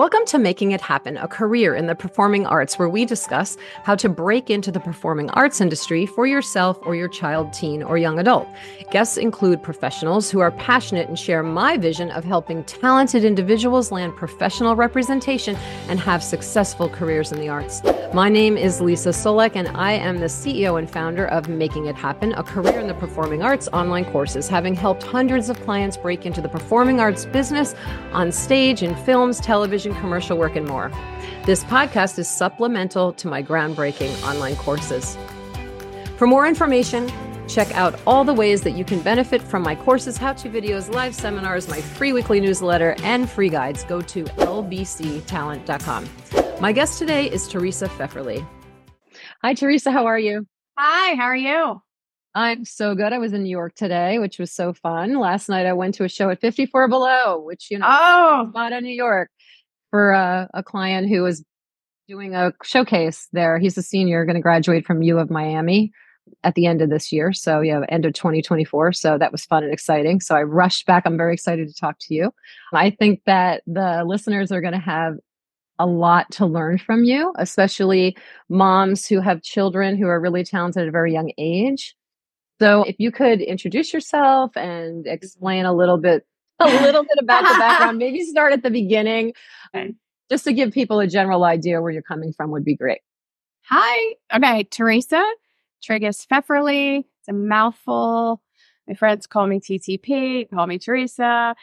Welcome to Making It Happen, a career in the performing arts where we discuss how to break into the performing arts industry for yourself or your child, teen, or young adult. Guests include professionals who are passionate and share my vision of helping talented individuals land professional representation and have successful careers in the arts. My name is Lisa Solek, and I am the CEO and founder of Making It Happen, a career in the performing arts online courses, having helped hundreds of clients break into the performing arts business on stage, in films, television, commercial work, and more. This podcast is supplemental to my groundbreaking online courses. For more information, check out all the ways that you can benefit from my courses, how-to videos, live seminars, my free weekly newsletter, and free guides. Go to lbctalent.com. My guest today is Teresa Pfefferly. Hi, Teresa. How are you? Hi, how are you? I'm so good. I was in New York today, which was so fun. Last night, I went to a show at 54 Below, which, spot in New York, for a client who was doing a showcase there. He's a senior, going to graduate from U of Miami at the end of this year. So end of 2024. So that was fun and exciting. So I rushed back. I'm very excited to talk to you. I think that the listeners are going to have a lot to learn from you, especially moms who have children who are really talented at a very young age. So if you could introduce yourself and explain a little bit about the background, maybe start at the beginning, just to give people a general idea where you're coming from would be great. Hi. Okay. Teresa Trigus Pfefferly. It's a mouthful. My friends call me TTP, call me Teresa.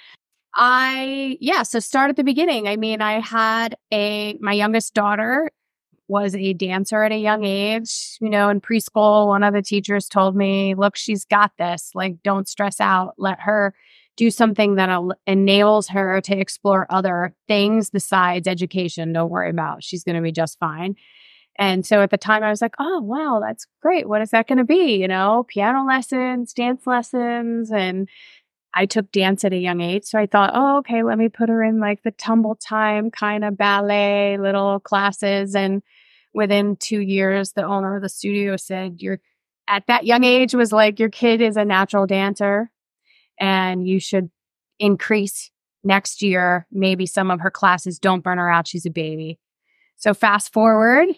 So start at the beginning. I mean, my youngest daughter was a dancer at a young age. In preschool, one of the teachers told me, look, she's got this. Like, don't stress out. Let her do something that enables her to explore other things besides education. Don't worry about. She's going to be just fine. And so at the time I was like, oh, wow, that's great. What is that going to be? Piano lessons, dance lessons. And I took dance at a young age. So I thought, oh, okay, let me put her in like the tumble time kind of ballet little classes. And within 2 years, the owner of the studio said, you're at that young age was like, your kid is a natural dancer. And you should increase next year. Maybe some of her classes, don't burn her out. She's a baby. So fast forward,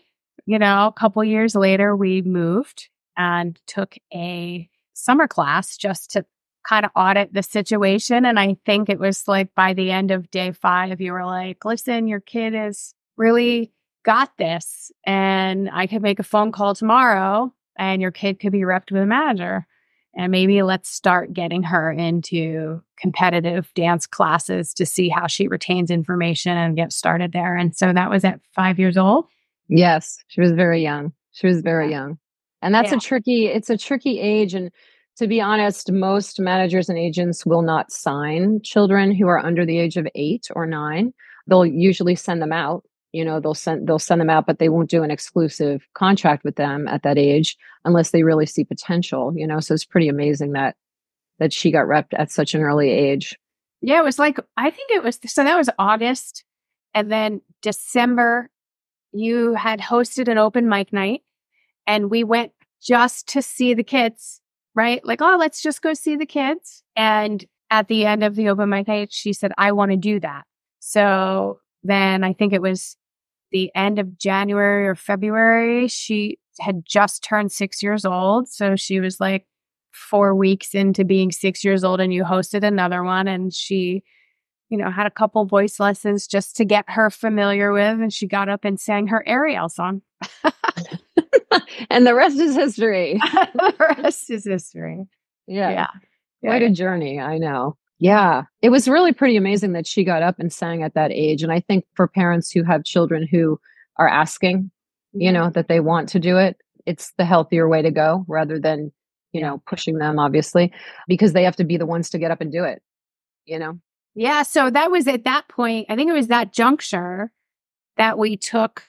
a couple years later, we moved and took a summer class just to kind of audit the situation. And I think it was like by the end of day 5, you were like, listen, your kid has really got this. And I could make a phone call tomorrow and your kid could be repped with a manager. And maybe let's start getting her into competitive dance classes to see how she retains information and get started there. And so that was at 5 years old. Yes, she was very young. Young. And that's it's a tricky age. And to be honest, most managers and agents will not sign children who are under the age of 8 or 9. They'll usually send them out. They'll send them out, but they won't do an exclusive contract with them at that age unless they really see potential, so it's pretty amazing that she got repped at such an early age. Yeah, it was like, so that was August. And then December, you had hosted an open mic night and we went just to see the kids, right? Like, oh, let's just go see the kids. And at the end of the open mic night, she said, I want to do that. So then I think it was the end of January or February, she had just turned 6 years old. So she was like 4 weeks into being 6 years old and you hosted another one. And she, had a couple voice lessons just to get her familiar with. And she got up and sang her Ariel song. And the rest is history. The rest is history. Yeah. Quite a journey. I know. Yeah, it was really pretty amazing that she got up and sang at that age. And I think for parents who have children who are asking, that they want to do it, it's the healthier way to go rather than, pushing them, obviously, because they have to be the ones to get up and do it, Yeah. So that was at that point, I think it was that juncture that we took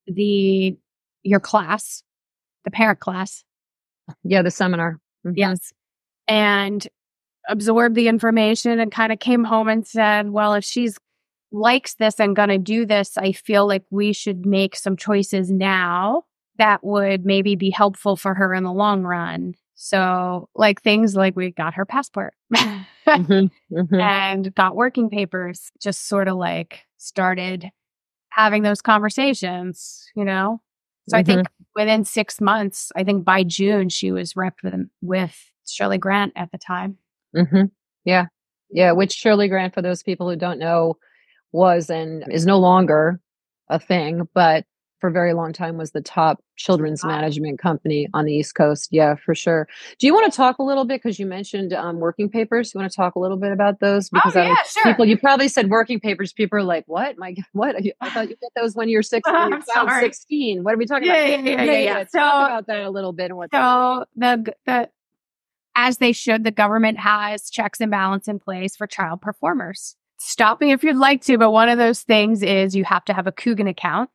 your class, the parent class. Yeah, the seminar. Mm-hmm. Yes. And absorbed the information and kind of came home and said, well, if she's likes this and going to do this, I feel like we should make some choices now that would maybe be helpful for her in the long run. So like things like we got her passport and got working papers, just sort of like started having those conversations, you know? So I think within 6 months, I think by June, she was repped with Shirley Grant at the time. Yeah. Yeah. Which Shirley Grant, for those people who don't know, was and is no longer a thing, but for a very long time was the top children's management company on the East Coast. Yeah, for sure. Do you want to talk a little bit? Because you mentioned working papers. You want to talk a little bit about those? Because Oh, yeah, sure. people, you probably said working papers. People are like, what? My God, what? I thought you get those when you're 16. When your child's 16. What are we talking about? Yeah. So, talk about that a little bit. And what the as they should, the government has checks and balance in place for child performers. Stop me if you'd like to, but one of those things is you have to have a Coogan account.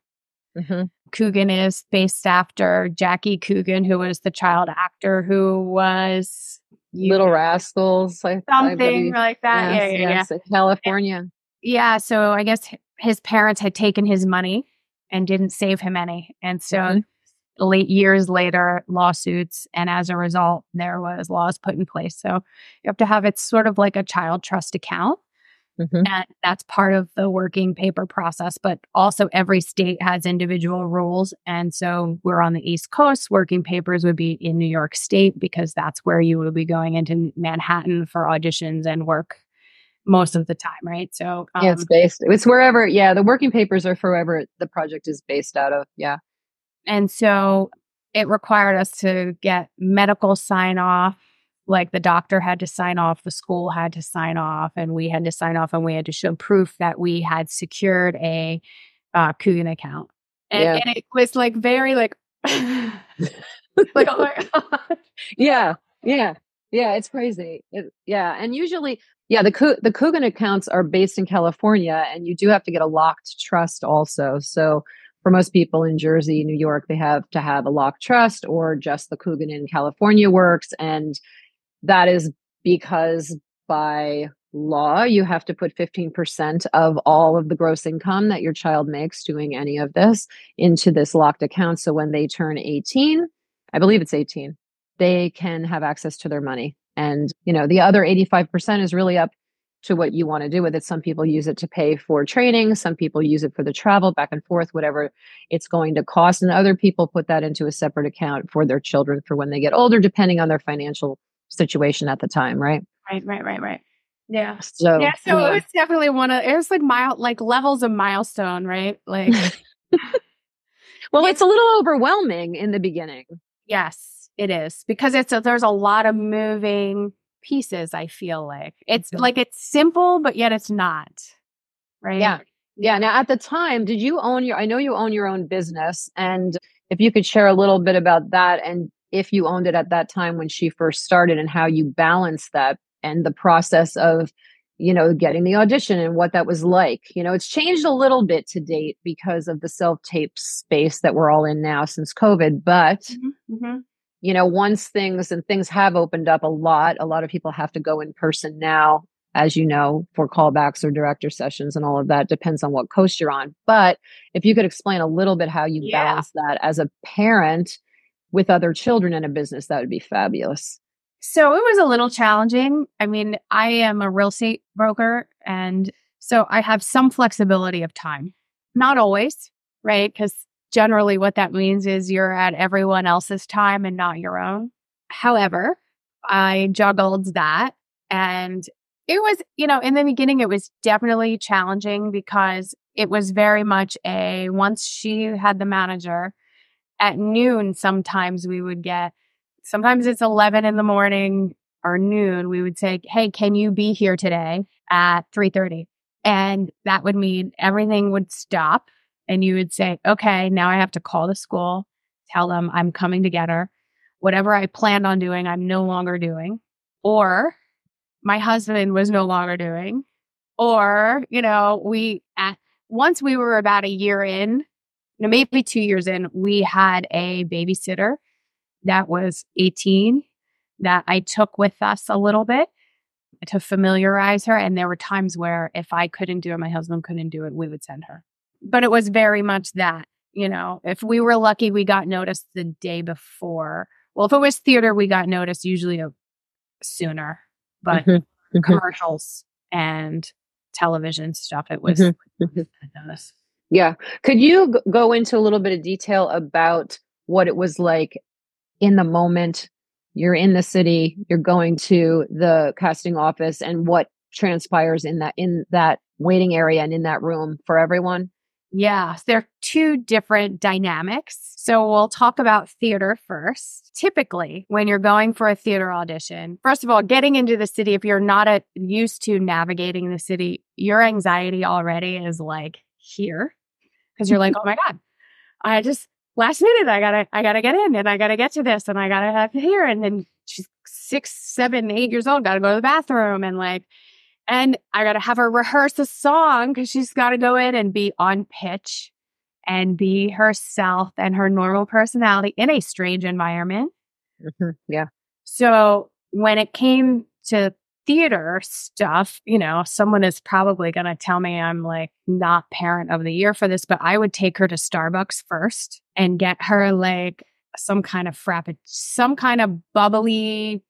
Coogan is based after Jackie Coogan, who was the child actor who was Little Rascals, something like that. Yes, in California. Yeah, so I guess his parents had taken his money and didn't save him any, and so years later, lawsuits, and as a result, there was laws put in place. So you have to have it's sort of like a child trust account. And that's part of the working paper process, but also every state has individual rules. And so we're on the East Coast. Working papers would be in New York State because that's where you would be going into Manhattan for auditions and work most of the time, right? So it's wherever. Yeah, the working papers are for wherever the project is based out of. Yeah. And so it required us to get medical sign off. Like the doctor had to sign off, the school had to sign off, and we had to sign off, and we had to show proof that we had secured a Coogan account. And it was like very like, like, oh my God. Yeah. It's crazy. And usually, the Coogan accounts are based in California, and you do have to get a locked trust also. So for most people in Jersey, New York, they have to have a locked trust, or just the Coogan in California works. And that is because by law, you have to put 15% of all of the gross income that your child makes doing any of this into this locked account. So when they turn 18, I believe it's 18, they can have access to their money. And, the other 85% is really up to what you want to do with it. Some people use it to pay for training. Some people use it for the travel back and forth, whatever it's going to cost. And other people put that into a separate account for their children for when they get older, depending on their financial situation at the time, right? Right. Yeah. So it was definitely it was like levels of milestone, right? Like, well, it's a little overwhelming in the beginning. Yes, it is, because there's a lot of moving pieces. I feel like it's like it's simple, but yet it's not, right? Yeah. Now, at the time, did you I know you own your own business, and if you could share a little bit about that, and if you owned it at that time when she first started, and how you balanced that and the process of, getting the audition and what that was like. It's changed a little bit to date because of the self-tape space that we're all in now since COVID. But, once things have opened up a lot of people have to go in person now, as you know, for callbacks or director sessions and all of that. Depends on what coast you're on. But if you could explain a little bit how you balance that as a parent with other children in a business, that would be fabulous. So it was a little challenging. I mean, I am a real estate broker, and so I have some flexibility of time. Not always, right? Because generally what that means is you're at everyone else's time and not your own. However, I juggled that, and it was, in the beginning, it was definitely challenging because it was very much once she had the manager, at noon, sometimes sometimes it's 11 in the morning or noon, we would say, hey, can you be here today at 3:30? And that would mean everything would stop. And you would say, okay, now I have to call the school, tell them I'm coming to get her. Whatever I planned on doing, I'm no longer doing. Or my husband was no longer doing. Or, once we were about a year in, maybe 2 years in, we had a babysitter that was 18 that I took with us a little bit to familiarize her. And there were times where if I couldn't do it, my husband couldn't do it, we would send her. But it was very much that, if we were lucky, we got noticed the day before. Well, if it was theater, we got noticed usually sooner. But commercials and television stuff, it was noticed. Yeah. Could you go into a little bit of detail about what it was like in the moment? You're in the city, you're going to the casting office, and what transpires in that waiting area and in that room for everyone? Yeah, there are two different dynamics. So we'll talk about theater first. Typically, when you're going for a theater audition, first of all, getting into the city, if you're not used to navigating the city, your anxiety already is like here because you're like, oh my God, I just last minute, I gotta get in and I gotta get to this and I gotta have here. And then she's 6, 7, 8 years old, gotta go to the bathroom and I got to have her rehearse a song because she's got to go in and be on pitch and be herself and her normal personality in a strange environment. Mm-hmm. Yeah. So when it came to theater stuff, someone is probably going to tell me I'm like not parent of the year for this, but I would take her to Starbucks first and get her like some kind of some kind of bubbly,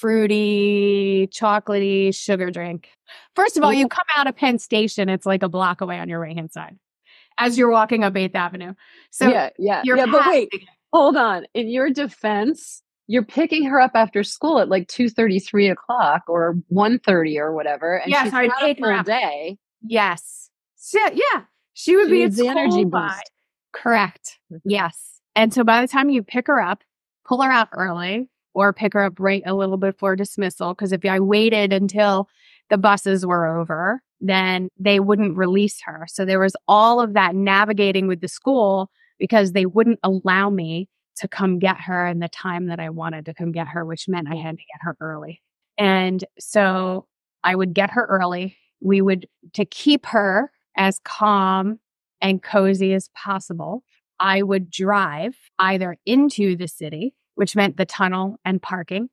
fruity, chocolatey sugar drink. First of all, you come out of Penn Station, it's like a block away on your right-hand side as you're walking up 8th Avenue. So yeah. But wait, hold on. In your defense, you're picking her up after school at like 2:30, 3 o'clock or 1:30 or whatever. And she's had a full day. Yes. So, yeah. She would be at the energy by. boost. Correct. Yes. And so by the time you pick her up, pull her out early or pick her up right a little bit before dismissal. Because if I waited until the buses were over, then they wouldn't release her. So there was all of that navigating with the school because they wouldn't allow me to come get her in the time that I wanted to come get her, which meant I had to get her early. And so I would get her early. To keep her as calm and cozy as possible, I would drive either into the city, which meant the tunnel and parking,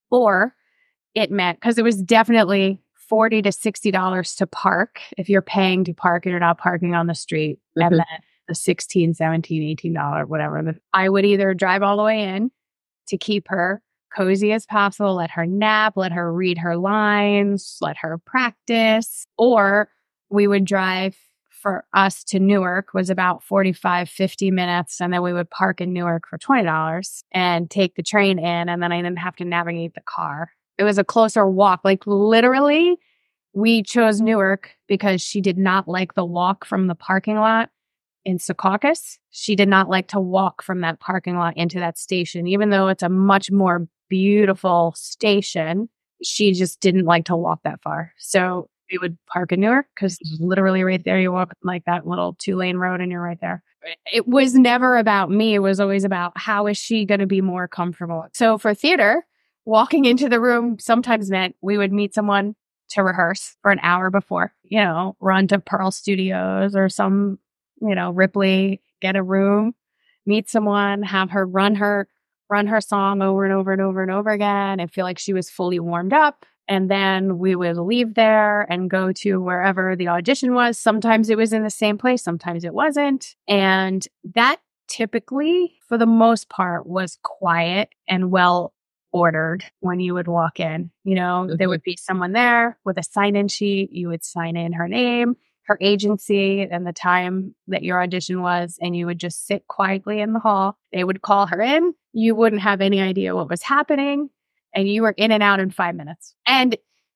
or it meant, because it was definitely $40 to $60 to park if you're paying to park and you're not parking on the street. Mm-hmm. And then the $16, $17, $18, whatever. I would either drive all the way in to keep her cozy as possible, let her nap, let her read her lines, let her practice, or we would drive. For us to Newark was about 45, 50 minutes. And then we would park in Newark for $20 and take the train in. And then I didn't have to navigate the car. It was a closer walk. Like literally, we chose Newark because she did not like the walk from the parking lot in Secaucus. She did not like to walk from that parking lot into that station, even though it's a much more beautiful station. She just didn't like to walk that far. So we would park in Newark because literally right there, you walk like that little 2-lane road and you're right there. It was never about me. It was always about how is she going to be more comfortable. So for theater, walking into the room sometimes meant we would meet someone to rehearse for an hour before, run to Pearl Studios or some, Ripley, get a room, meet someone, have her run her song over and over and over and over again and feel like she was fully warmed up. And then we would leave there and go to wherever the audition was. Sometimes it was in the same place. Sometimes it wasn't. And that typically, for the most part, was quiet and well ordered when you would walk in. Mm-hmm. There would be someone there with a sign-in sheet. You would sign in her name, her agency, and the time that your audition was. And you would just sit quietly in the hall. They would call her in. You wouldn't have any idea what was happening. And you were in and out in 5 minutes. And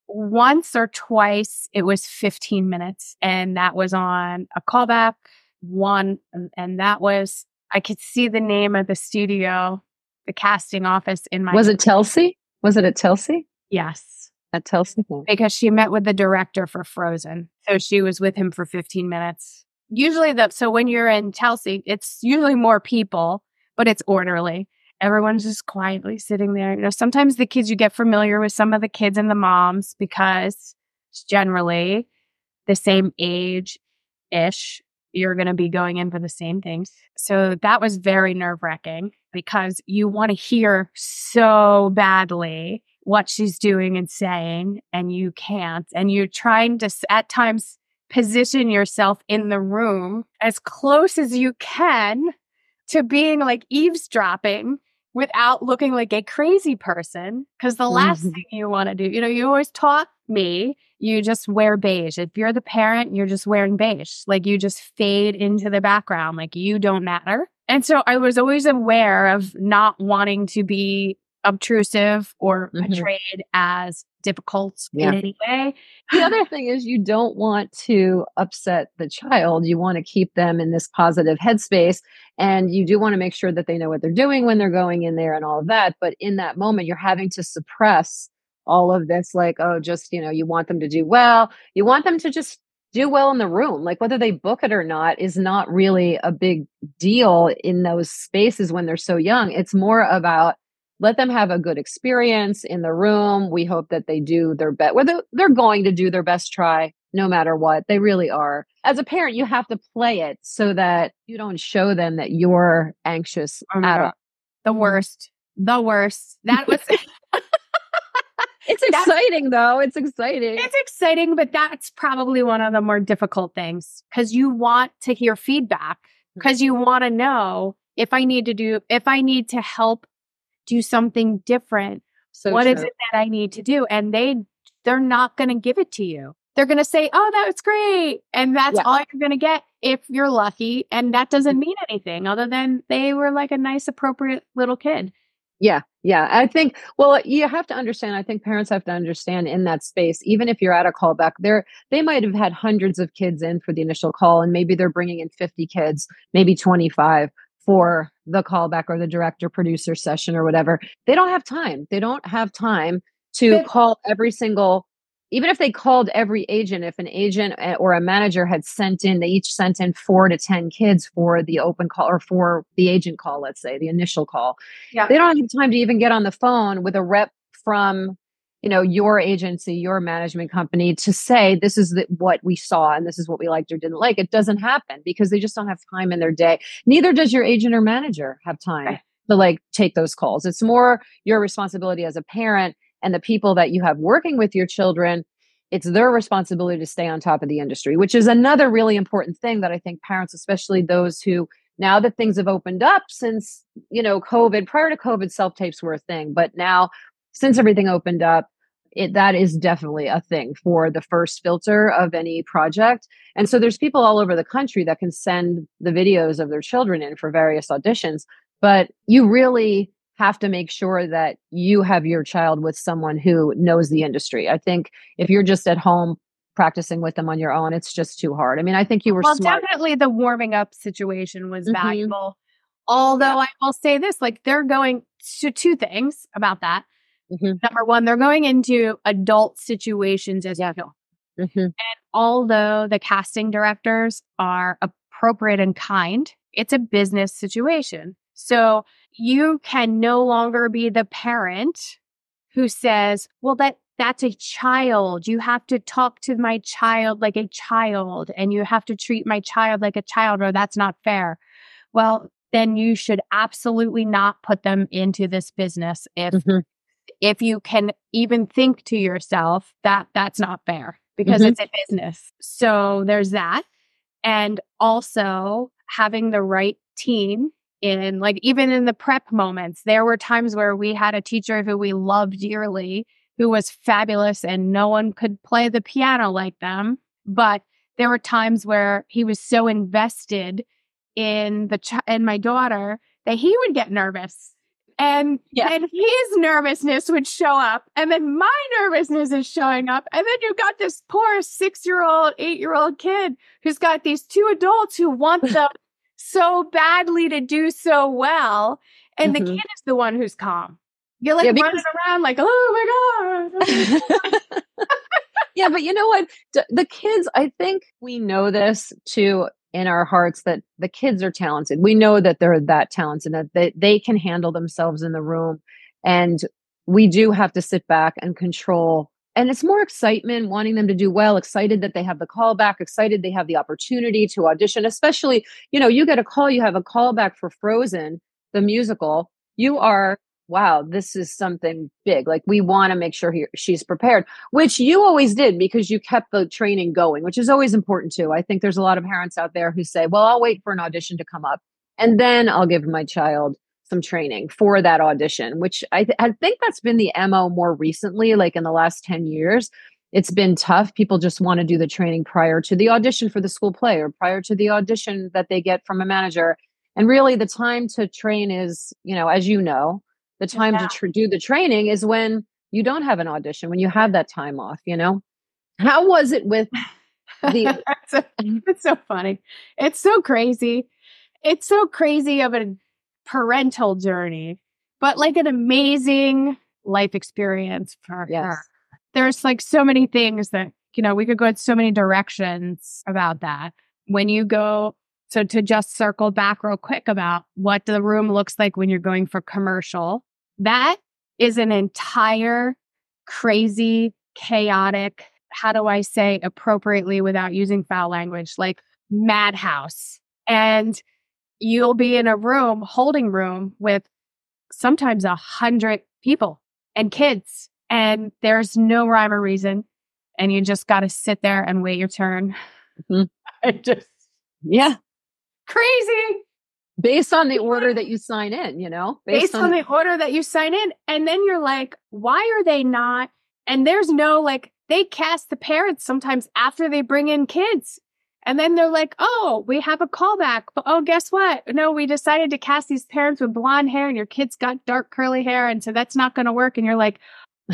once or twice, it was 15 minutes. And that was on a callback one. And that was, I could see the name of the studio, the casting office in my... Was it Telsey? Was it at Telsey? Yes. At Telsey? Because she met with the director for Frozen. So she was with him for 15 minutes. Usually, so when you're in Telsey, it's usually more people, but it's orderly. Everyone's just quietly sitting there. Sometimes the kids, you get familiar with some of the kids and the moms because it's generally the same age-ish. You're going to be going in for the same things. So that was very nerve-wracking because you want to hear so badly what she's doing and saying, and you can't. And you're trying to, at times, position yourself in the room as close as you can to being like eavesdropping without looking like a crazy person. Because the last thing you want to do, you always taught me, you just wear beige. If you're the parent, you're just wearing beige. Like you just fade into the background, like you don't matter. And so I was always aware of not wanting to be obtrusive or portrayed as difficult in any way. The other thing is you don't want to upset the child. You want to keep them in this positive headspace. And you do want to make sure that they know what they're doing when they're going in there and all of that. But in that moment, you're having to suppress all of this, like, oh, just, you want them to do well. You want them to just do well in the room. Like whether they book it or not is not really a big deal in those spaces when they're so young. It's more about let them have a good experience in the room. We hope that they do their best, whether they're going to do their best try, no matter what. They really are. As a parent, you have to play it so that you don't show them that you're anxious at all. The worst. That was... It's exciting though. It's exciting. It's exciting, but that's probably one of the more difficult things because you want to hear feedback because you want to know if I need to help do something different. So what is it that I need to do? And they're not going to give it to you. They're going to say, oh, that was great. And that's all you're going to get if you're lucky. And that doesn't mean anything other than they were like a nice, appropriate little kid. Yeah. Yeah. I think, well, you have to understand, I think parents have to understand in that space, even if you're at a callback they might have had hundreds of kids in for the initial call and maybe they're bringing in 50 kids, maybe 25 for the callback or the director producer session or whatever. They don't have time. They don't have time to call every single, even if they called every agent, if an agent or a manager had they each sent in 4 to 10 kids for the open call or for the agent call, let's say the initial call. Yeah. They don't have time to even get on the phone with a rep from, your agency, your management company to say, this is what we saw and this is what we liked or didn't like. It doesn't happen because they just don't have time in their day. Neither does your agent or manager have time to take those calls. It's more your responsibility as a parent and the people that you have working with your children. It's their responsibility to stay on top of the industry, which is another really important thing that I think parents, especially those who, now that things have opened up since, COVID, prior to COVID, self-tapes were a thing. But now since everything opened up, that is definitely a thing for the first filter of any project. And so there's people all over the country that can send the videos of their children in for various auditions. But you really have to make sure that you have your child with someone who knows the industry. I think if you're just at home practicing with them on your own, it's just too hard. I mean, I think you were smart. Definitely the warming up situation was valuable. Although I will say this, they're going to 2 things about that. Number one, they're going into adult situations as you know. And although the casting directors are appropriate and kind, it's a business situation. So you can no longer be the parent who says, well, that's a child. You have to talk to my child like a child, and you have to treat my child like a child, or that's not fair. Well, then you should absolutely not put them into this business if you can even think to yourself that that's not fair because it's a business. So there's that. And also having the right team in, even in the prep moments, there were times where we had a teacher who we loved dearly, who was fabulous and no one could play the piano like them. But there were times where he was so invested in in my daughter that he would get nervous. And his nervousness would show up. And then my nervousness is showing up. And then you got this poor 6-year-old, 8-year-old kid who's got these 2 adults who want them so badly to do so well. And the kid is the one who's calm. You're running around oh my God. Yeah, but you know what? The kids, I think we know this too in our hearts, that the kids are talented. We know that they're that talented, that they can handle themselves in the room. And we do have to sit back and control. And it's more excitement, wanting them to do well, excited that they have the callback, excited they have the opportunity to audition, especially, you get a call, you have a callback for Frozen, the musical. You are, wow, this is something big. We want to make sure she's prepared, which you always did because you kept the training going, which is always important too. I think there's a lot of parents out there who say, well, I'll wait for an audition to come up and then I'll give my child some training for that audition, which I think that's been the MO more recently, like in the last 10 years. It's been tough. People just want to do the training prior to the audition for the school play or prior to the audition that they get from a manager. And really the time to train is, as you know, the time to do the training is when you don't have an audition, when you have that time off, How was it with the... It's so funny. It's so crazy. It's so crazy of a parental journey, but like an amazing life experience for her. There's like so many things that, we could go in so many directions about that. When you go, so to just circle back real quick about what the room looks like when you're going for commercial, that is an entire crazy, chaotic, how do I say appropriately without using foul language, like madhouse. And you'll be in a holding room with sometimes 100 people and kids, and there's no rhyme or reason. And you just got to sit there and wait your turn. Crazy. Based on the order that you sign in, Based on the order that you sign in. And then you're like, why are they not? And there's no, they cast the parents sometimes after they bring in kids. And then they're like, oh, we have a callback. But oh, guess what? No, we decided to cast these parents with blonde hair and your kid's got dark curly hair. And so that's not going to work. And you're like,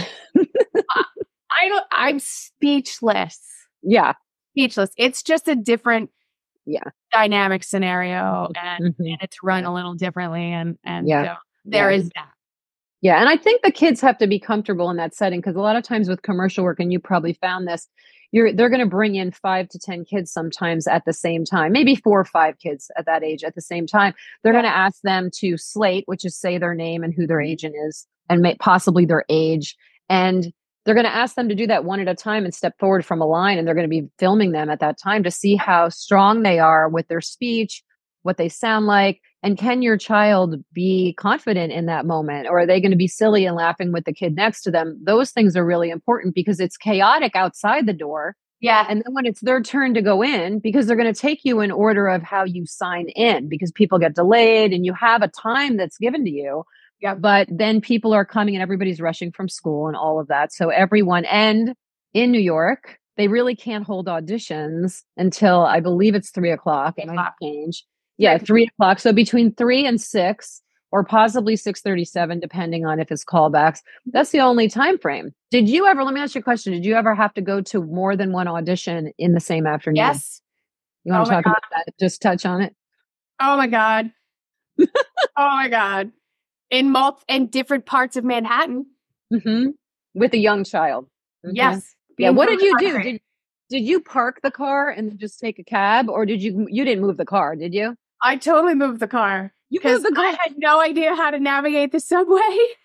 I'm speechless. Yeah. Speechless. It's just a different dynamic scenario and it's run a little differently. And so there is that. Yeah. And I think the kids have to be comfortable in that setting because a lot of times with commercial work, and you probably found this, they're going to bring in 5 to 10 kids sometimes at the same time, maybe 4 or 5 kids at that age at the same time. They're going to ask them to slate, which is say their name and who their agent is and possibly their age. And they're going to ask them to do that one at a time and step forward from a line. And they're going to be filming them at that time to see how strong they are with their speech, what they sound like. And can your child be confident in that moment? Or are they going to be silly and laughing with the kid next to them? Those things are really important because it's chaotic outside the door. Yeah. And then when it's their turn to go in, because they're going to take you in order of how you sign in, because people get delayed and you have a time that's given to you. Yeah. But then people are coming and everybody's rushing from school and all of that. So everyone, and in New York, they really can't hold auditions until I believe it's 3:00. It might change. Yeah, 3:00. So between 3 and 6, or possibly 6:37, depending on if it's callbacks. That's the only time frame. Did you ever, let me ask you a question. Did you ever have to go to more than one audition in the same afternoon? Yes. You want to talk about that? Just touch on it. Oh my God. Oh my God. In different parts of Manhattan. Mm-hmm. With a young child. Mm-hmm. Yes. Yeah. What did you do? Did you park the car and just take a cab, or you didn't move the car, did you? I totally moved the car. You moved the car? I had no idea how to navigate the subway.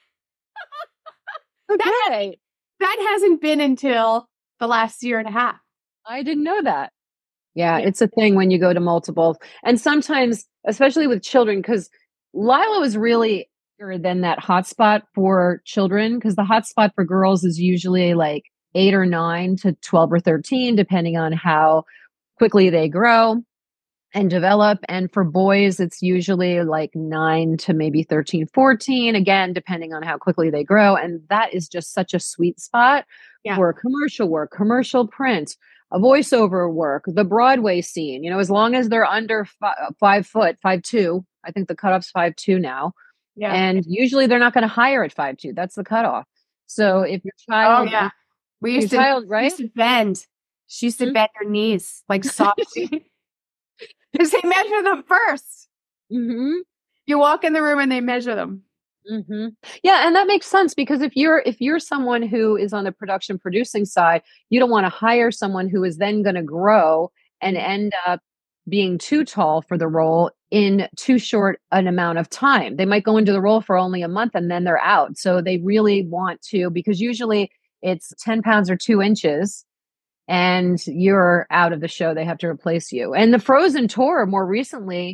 Okay. That hasn't been until the last year and a half. I didn't know that. Yeah, it's a thing when you go to multiple. And sometimes, especially with children, because Lilo is really bigger than that hotspot for children, because the hotspot for girls is usually like 8 or 9 to 12 or 13, depending on how quickly they grow and develop. And for boys, it's usually like 9 to maybe 13, 14, again, depending on how quickly they grow. And that is just such a sweet spot for commercial work, commercial print, a voiceover work, the Broadway scene, as long as they're under 5 foot, 5'2", I think the cutoff's 5'2" now. Yeah. And usually they're not going to hire at 5'2". That's the cutoff. So if your child, we used to bend. She used to bend her knees like softly. Because they measure them first. Mm-hmm. You walk in the room and they measure them. Mm-hmm. Yeah, and that makes sense because if you're someone who is on the production producing side, you don't want to hire someone who is then going to grow and end up being too tall for the role in too short an amount of time. They might go into the role for only a month and then they're out. So they really want to, because usually it's 10 pounds or 2 inches and you're out of the show. They have to replace you. And the Frozen tour more recently,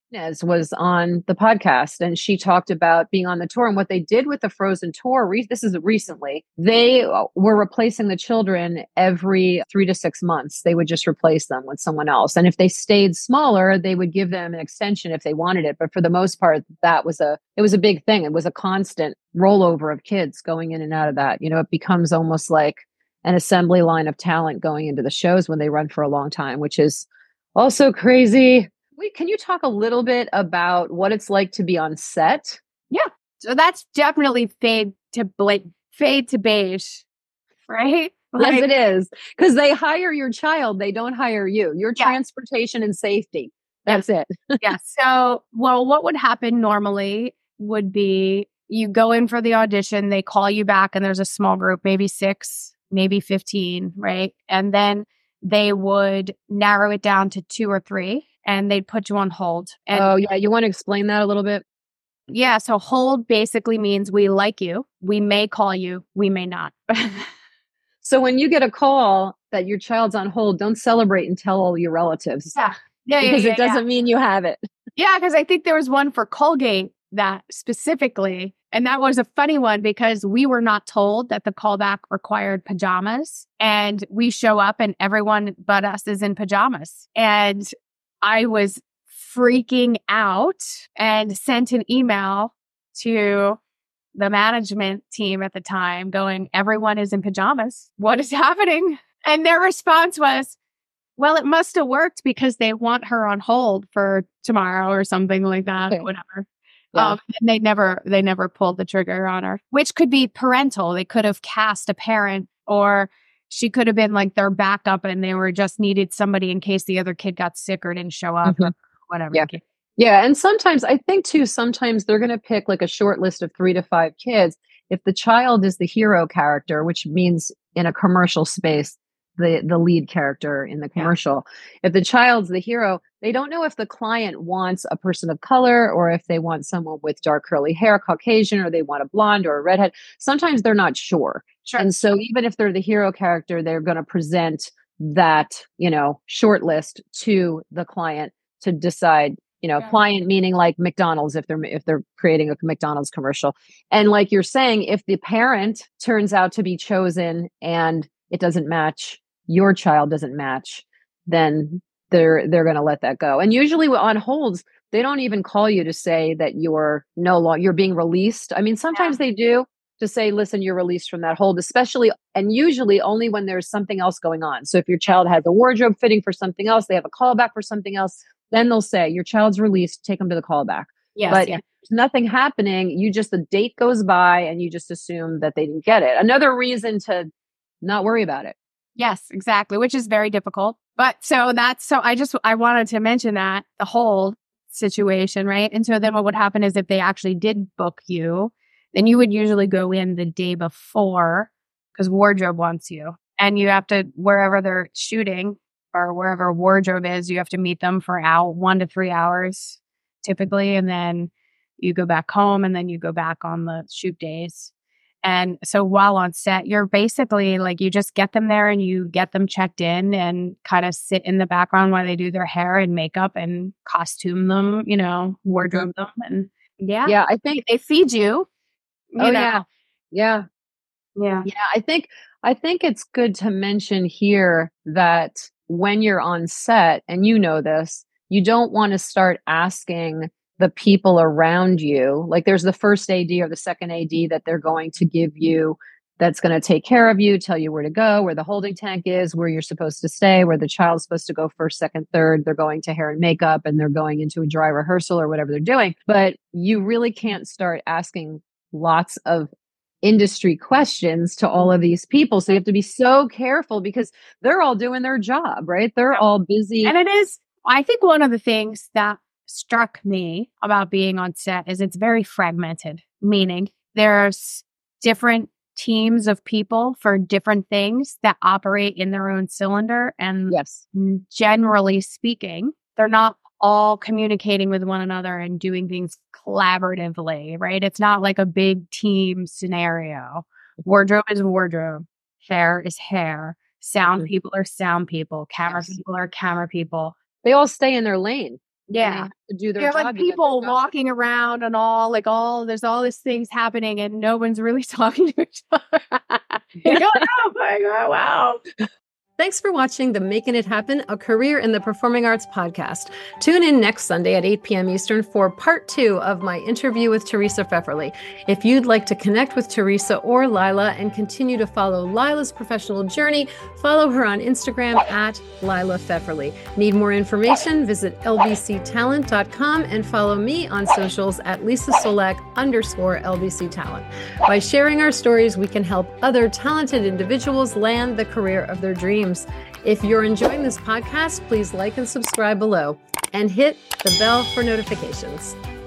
Inez was on the podcast and she talked about being on the tour and what they did with the Frozen tour. This is recently. They were replacing the children every 3 to 6 months. They would just replace them with someone else. And if they stayed smaller, they would give them an extension if they wanted it. But for the most part, it was a big thing. It was a constant rollover of kids going in and out of that. You know, it becomes almost like an assembly line of talent going into the shows when they run for a long time, which is also crazy. Wait, can you talk a little bit about what it's like to be on set? Yeah. So that's definitely fade to beige, right? Like, yes, it is. Because they hire your child. They don't hire you. Your transportation and safety. That's it. Yeah. So, well, what would happen normally would be you go in for the audition, they call you back and there's a small group, maybe 6, maybe 15, right? And then they would narrow it down to 2 or 3. And they'd put you on hold. And oh, yeah. You want to explain that a little bit? Yeah. So hold basically means we like you. We may call you. We may not. So when you get a call that your child's on hold, don't celebrate and tell all your relatives. Yeah. Because it doesn't mean you have it. Yeah. Because I think there was one for Colgate that specifically, and that was a funny one because we were not told that the callback required pajamas. And we show up and everyone but us is in pajamas. And I was freaking out and sent an email to the management team at the time going, everyone is in pajamas. What is happening? And their response was, well, it must have worked because they want her on hold for tomorrow or something like that, okay. Whatever. Yeah. And they never pulled the trigger on her, which could be parental. They could have cast a parent, or she could have been like their backup and they were just needed somebody in case the other kid got sick or didn't show up or whatever. Yeah. Yeah. And sometimes I think too, sometimes they're going to pick like a short list of 3 to 5 kids. If the child is the hero character, which means in a commercial space, the lead character in the commercial, if the child's the hero, they don't know if the client wants a person of color or if they want someone with dark curly hair, Caucasian, or they want a blonde or a redhead. Sometimes they're not sure. Sure. And so even if they're the hero character, they're going to present that, short list to the client to decide, client meaning like McDonald's, if they're creating a McDonald's commercial. And like you're saying, if the parent turns out to be chosen and it doesn't match, your child doesn't match, then they're going to let that go. And usually on holds, they don't even call you to say that you're being released. I mean, sometimes they do to say, listen, you're released from that hold, especially and usually only when there's something else going on. So if your child has a wardrobe fitting for something else, they have a callback for something else, then they'll say your child's released, take them to the callback. Yes, but if there's nothing happening, the date goes by and you just assume that they didn't get it. Another reason to not worry about it. Yes, exactly. Which is very difficult. But I wanted to mention that the whole situation, right? And so then what would happen is if they actually did book you, then you would usually go in the day before because wardrobe wants you. And you have to, wherever they're shooting or wherever wardrobe is, you have to meet them for 1 to 3 hours typically. And then you go back home and then you go back on the shoot days. And so while on set, you're basically like, you just get them there and you get them checked in and kind of sit in the background while they do their hair and makeup and costume them, wardrobe them. And yeah, I think they feed you. Yeah. I think it's good to mention here that when you're on set, and this, you don't want to start asking the people around you, like there's the first AD or the second AD that they're going to give you, that's going to take care of you, tell you where to go, where the holding tank is, where you're supposed to stay, where the child's supposed to go first, second, third. They're going to hair and makeup and they're going into a dry rehearsal or whatever they're doing. But you really can't start asking lots of industry questions to all of these people. So you have to be so careful because they're all doing their job, right? They're all busy. And it is, I think one of the things that struck me about being on set is it's very fragmented, meaning there's different teams of people for different things that operate in their own cylinder. And generally speaking, they're not all communicating with one another and doing things collaboratively, right? It's not like a big team scenario. Wardrobe is wardrobe. Hair is hair. Sound people are sound people. Camera people are camera people. They all stay in their lane. Yeah. do their You have job. like You get their people job. walking around and there's all these things happening and no one's really talking to each other. You're like, oh my God, wow. Thanks for watching the Making It Happen, a Career in the Performing Arts podcast. Tune in next Sunday at 8 p.m. Eastern for part 2 of my interview with Teresa Pfefferly. If you'd like to connect with Teresa or Lila and continue to follow Lila's professional journey, follow her on Instagram at Lila Pfefferly. Need more information? Visit lbctalent.com and follow me on socials at LisaSolak_LBC Talent. By sharing our stories, we can help other talented individuals land the career of their dreams. If you're enjoying this podcast, please like and subscribe below and hit the bell for notifications.